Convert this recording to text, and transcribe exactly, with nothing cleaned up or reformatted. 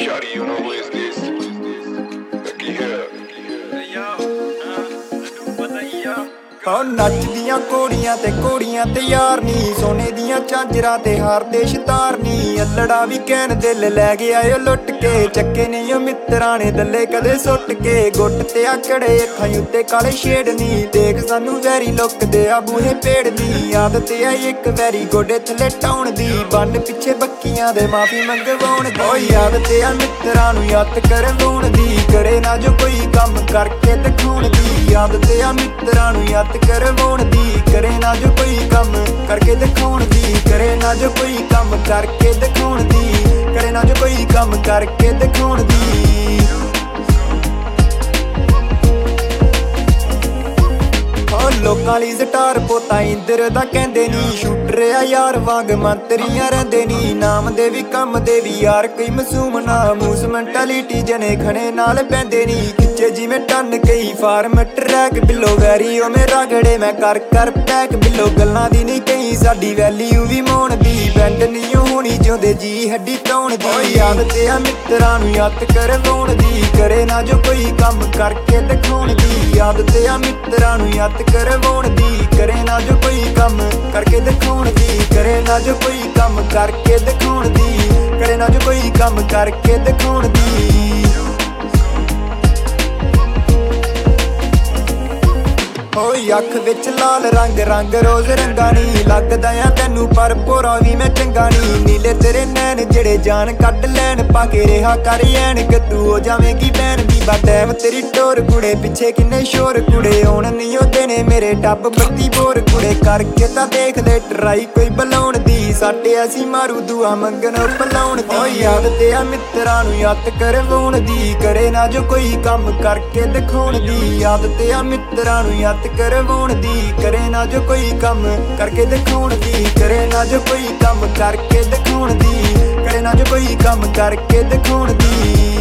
Shawty, you know who is this? Lucky here. ਹਾਂ ਨੱਚਦੀਆਂ ਕੋੜੀਆਂ ਤੇ ਕੋੜੀਆਂ ਤੇ ਯਾਰ ਨੀ ਸੋਨੇ ਦੀਆਂ ਝਾਂਜਰਾਂ ਤੇ ਹਾਰ ਤੇ ਸ਼ਤਾਰ ਨੀ ਅੱਲੜਾ ਵੀ ਕਹਿਣ ਦਿਲ ਲੈ ਗਿਆ ਓ ਲੁੱਟ ਕੇ ਚੱਕੇ ਨਹੀਂ ਓ ਮਿੱਤਰਾਂ ਨੇ ਦੱਲੇ ਕਦੇ ਸੁੱਟ ਕੇ ਗੁੱਟ ਤੇ ਆਕੜੇ ਅੱਖਾਂ ਉੱਤੇ ਕਾਲੇ ਸ਼ੇਡ ਨੀ ਦੇਖ ਸਾਨੂੰ ਵੈਰੀ ਲੁੱਕਦੇ ਆ ਬੂਹੇ ਪੇੜ ਦੀ ਆਦਤ ਆਈ ਇੱਕ ਵੈਰੀ ਗੋਡੇ ਥੱਲੇ ਟਾਉਣ ਦੀ ਬੰਨ ਪਿੱਛੇ ਬੱਕੀਆਂ ਦੇ ਮਾਫੀ ਮੰਗਵਾਉਣ ਦੀ ਓਏ ਆਦਤ ਆ ਮਿੱਤਰਾਂ ਨੂੰ ਯਾਦ ਕਰਵਾਉਣ ਦੀ ਕਰੇ ਨਾ ਜੋ ਕੋਈ ਕੰਮ ਕਰਕੇ ਦਿਖਾਉਣ ਦੀ ਆਦਤ ਆ ਮਿੱਤਰਾਂ ਨੂੰ ਯਾਦ ਕਰਵਾਉਣ ਦੀ ਕਰੇ ਨਾ ਜੋ ਕੋਈ ਕੰਮ ਕਰਕੇ ਦਿਖਾਉਣ ਦੀ ਕਰੇ ਨਾ ਜੋ ਕੋਈ ਕੰਮ ਕਰਕੇ ਦਿਖਾਉਣ ਦੀ ਕਰੇ ਨਾ ਜੋ ਕੋਈ ਕੰਮ ਕਰਕੇ ਦਿਖਾਉਣ ਦੀ ਲੋਕਾਂ ਲਈ ਸਟਾਰ ਪੋਤਾ ਇੰਦਰ ਦਾ ਕਹਿੰਦੇ ਨੀ ਸ਼ੂਟਰ ਆ ਯਾਰ ਵਾਂਗ ਮੰਤਰੀਆਂ ਰਹਿੰਦੇ ਨੀ ਨਾਮ ਦੇ ਵੀ ਕੰਮ ਦੇ ਵੀ ਯਾਰ ਕੋਈ ਮਾਸੂਮ ਨਾ ਮੂਸ ਮੈਂਟੈਲਿਟੀ ਜਨੇ ਖਣੇ ਨਾਲ ਪੈਂਦੇ ਨੀ ਖਿੱਚੇ ਜਿਵੇਂ ਟੰਨ ਕਈ ਫਾਰਮ ਟਰੈਕ ਬਿੱਲੋ ਵੈਰੀ ਓ ਮੇਰਾ ਗੜੇ ਮੈਂ ਕਰ ਕਰ ਪੈਕ ਬਿੱਲੋ ਗੱਲਾਂ ਦੀ ਨਹੀਂ ਕਈ ਸਾਡੀ ਵੈਲਿਊ ਵੀ ਮੋਣ ਦੀ ਬੈਂਡ ਨਹੀਂ ਹੋਣੀ ਚਾਹੁੰਦੇ ਜੀ ਹੱਡੀ ਤੌਣ ਦੀ ਆਦਤ ਆ ਮਿੱਤਰਾਂ ਨੂੰ ਯਾਦ ਕਰਵਾਉਣ ਦੀ ਕਰੇ ਨਾ ਜੋ ਕੋਈ ਕੰਮ ਕਰਕੇ ਦਿਖਾਉਣ ਦੀ ਆਦਤ ਆ ਮਿੱਤਰਾਂ ਨੂੰ ਯਾਦ ਕਰਵਾਉਣ ਦੀ ਕਰੇ ਨਾ ਜੋ ਕੋਈ ਕੰਮ ਕਰਕੇ ਦਿਖਾਉਣ ਦੀ ਕਰੇ ਨਾ ਜੋ ਕੋਈ ਕੰਮ ਕਰਕੇ ਦਿਖਾਉਣ ਦੀ ਕਰੇ ਨਾ ਜੋ ਕੋਈ ਕੰਮ ਕਰਕੇ ਦਿਖਾਉਣ ਦੀ ਓਏ ਅੱਖ ਵਿੱਚ ਲਾਲ ਰੰਗ ਰੰਗ ਰੋਜ਼ ਰੰਗਾ ਨੀ ਲੱਗਦਾ ਆ ਤੈਨੂੰ ਪਰ ਪੋਰਾ ਵੀ ਮੈਂ ਚੰਗਾ ਨੀ ਨੀਲੇ ਤੇਰੇ ਨੈਣ ਜਿਹੜੇ ਜਾਨ ਕੱਢ ਲੈਣ ਪਾ ਕੇ ਰਿਹਾ ਕਰ ਐਨਕ ਤੂੰ ਹੋ ਜਾਵੇਂਗੀ ਭੈਣ ਦੀ ਬਾ ਟਾਈਮ ਤੇਰੀ ਟੋਰ ਕੁੜੇ ਪਿੱਛੇ ਕਿੰਨੇ ਸ਼ੋਰ ਕੁੜੇ ਆਉਣ ਨਹੀਂ ਉਹ ਦੇਣੇ ਮੇਰੇ ਡੱਬ ਬੱਤੀ ਬੋਰ ਕੁੜੇ ਕਰਕੇ ਤਾਂ ਦੇਖ ਲੈ ਟਰਾਈ ਕੋਈ ਬੁਲਾਉਣ ਦੀ ਸਾਡੇ ਅਸੀਂ ਮਾਰੂ ਦੁਆ ਮੰਗਣ ਬੁਲਾਉਣ ਦੀ ਓਏ ਆਦਤ ਆ ਮਿੱਤਰਾਂ ਨੂੰ ਯਾਦ ਕਰਵਾਉਣ ਦੀ ਕਰੇ ਨਾ ਜੋ ਕੋਈ ਕੰਮ ਕਰਕੇ ਦਿਖਾਉਣ ਦੀ ਆਦਤ ਆ ਮਿੱਤਰਾਂ ਨੂੰ ਯਾਦ ਕਰਵਾਉਣ ਦੀ ਕਰੇ ਨਾ ਜੋ ਕੋਈ ਕੰਮ ਕਰਕੇ ਦਿਖਾਉਣ ਦੀ ਕਰੇ ਨਾ ਜੋ ਕੋਈ ਕੰਮ ਕਰਕੇ ਦਿਖਾਉਣ ਦੀ ਕਰੇ ਨਾ ਜੋ ਕੋਈ ਕੰਮ ਕਰਕੇ ਦਿਖਾਉਣ ਦੀ